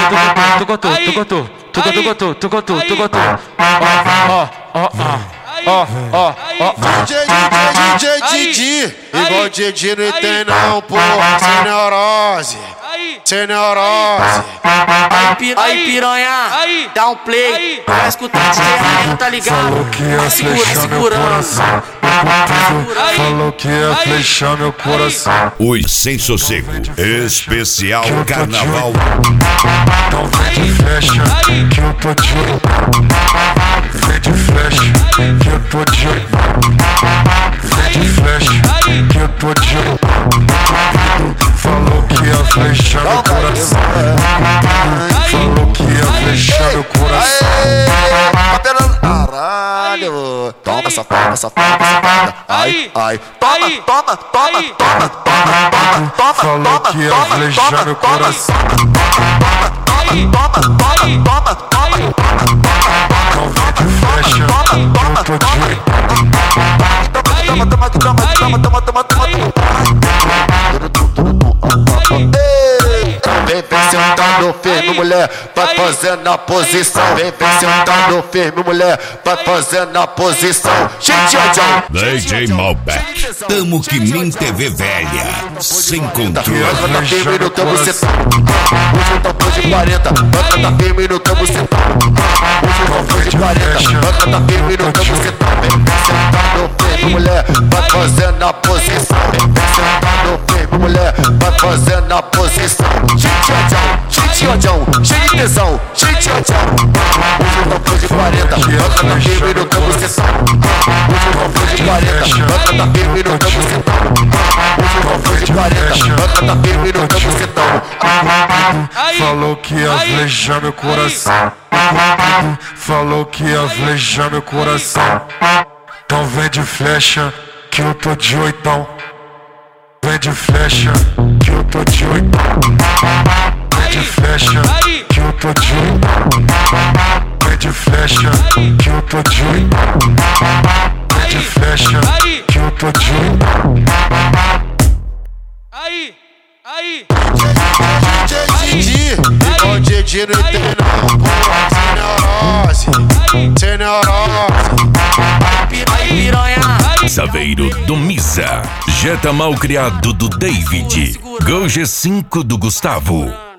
DJ, igual Didi não tem não, pô, sem neurose, sem neurose. Aí piranha, dá um play, vai escutar DJ Rael, tá ligado? Segura. Falou que ia flechar meu coração. Os Sem Sossego, especial carnaval. Então vem de flecha, que eu tô de olho. Vem de flecha, que eu tô de olho. Vem de flecha, que eu tô de olho. Falou que ia flechar meu coração. Falou que ia flechar meu coração. Caralho, toma safada, ai, toma. Falou que ia flechar meu coração. Toma. Então vem de flecha, que eu tô de olho. Vem sentando firme, mulher, vai fazendo a posição. Vem sentando firme, mulher, vai fazendo a posição. DJ Malbec, tamo que nem TV velha, sem controle. Tá firme no teu bucetão. Hoje tá pôr de 40, banca tá firme no teu bucetão. Hoje tá pôr de 40, banca tá firme no teu bucetão. Vem sentando firme, mulher, vai fazendo a posição. Vem sentando firme, mulher, vai fazendo a posição. Cheio de tesão, cheio de odião. Hoje tá pôr de 40, banca tá firme no teu bucetão. Hoje tá pôr de 40, banca tá firme no teu bucetão. Hoje tá pôr de 40, banca tá firme no teu bucetão. Falou que ia flejar meu coração. Falou que ia flejar meu coração. Então vem de flecha, que eu tô de oitão. Vem de flecha, que eu tô de oitão. Vem de flecha, que eu tô de oitão. Vem de flecha, que eu tô de oitão. Vem de flecha, que eu tô de oitão. Didi, igual Didi não tem não, pô, sem neurose. Aí piranha. Saveiro do Misa, Jetta Malcriado do David, Gol G5 do Gustavo.